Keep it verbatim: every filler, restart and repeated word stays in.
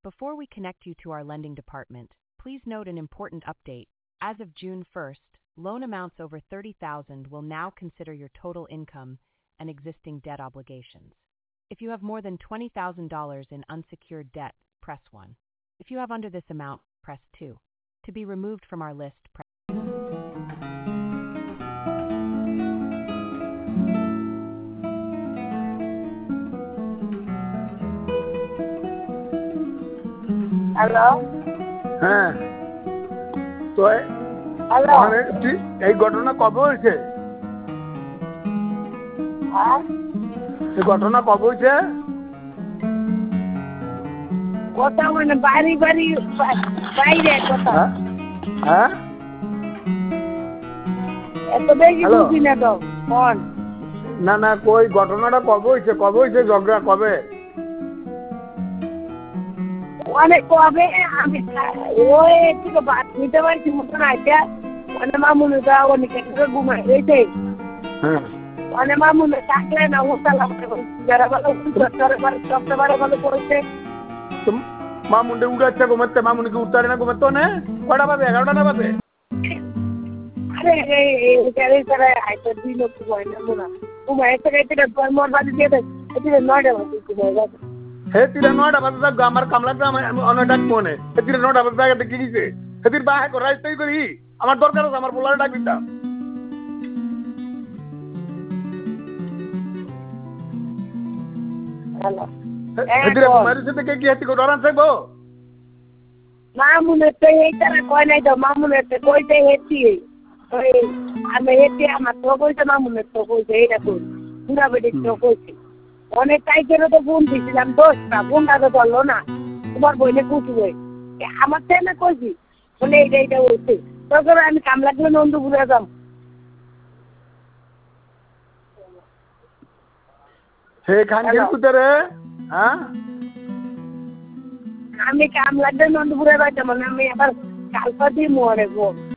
Before we connect you to our lending department, please note an important update. As of June first, loan amounts over thirty thousand dollars will now consider your total income and existing debt obligations. If you have more than twenty thousand dollars in unsecured debt, press one. If you have under this amount, press two. To be removed from our list, press hello হ্যাঁ তো এ- hello মানে কি- এই ঘটনা কবে হয়েছে? হ্যাঁ এই ঘটনা কবে হয়েছে? কথা মানে বাড়ি বাড়ি বা- বাইরে কথা হ্যাঁ হ্যাঁ এত বেশি হ্যালো। বুঝি না তো ফোন না না কই ঘটনাটা কবে হয়েছে? কবে হয়েছে ঝগড়া কবে? অনেক কবে আমি ওই থেকে বাদ নিতে পারছি মতন আছে মানে মামুনিটা অনেক একটা ঘুমাই রয়েছে হ্যাঁ মানে মামুনি থাকলে না ও সালাম যারা ভালো সবটা ভালো ভালো করেছে তো মামুন্ডে উড়াচ্ছে ঘুমাচ্ছে, মামুনিকে উঠতে না ঘুমাতো না? কটা বাজে? এগারোটা না বাজে? আরে এই তারা আইতে দিন ঘুমাই না মোনা ঘুমাই থেকে থেকে মোর বাড়ি দিয়ে দেয় এদিকে নয়টা বাজে ঘুমাই যাবে হে তিরে নয়টা বাজে যাক আমার কামলা গ্রাম অনেক মনে হে তিরে নয়টা বাজে জায়গাতে কি দিছে হেতির বাহে করে রাইতেই করি আমার দরকার আছে আমার পোলারে ডাক দিতাম। হ্যালো হেতিরে ঘুমাইছে থেকে কি হেতি ডরান থাকবো? মামুনের তো এই তারা কয় নাই তো মামুনের তো কইতে হেঁটি ওই আমি হেঁটে আমার তো কইতে মামুনের তো কইতে এইটা কই পুরা বেটির তো কইছে অনেক টাইপেরও তো ফোন দিয়েছিলাম দশটা ফোনটা তো ধরলো না তোমার বইলে কুচু বই আমার ছেলে কইছি বলে এইটা এইটা বলছে তখন আমি কাম লাগলে নন্দু ঘুরে যাম হে খানগির কুতরে হ্যাঁ আমি কাম লাগলে নন্দুপুরে যাইতাম মানে আমি আবার কালপা দিয়ে মরে গো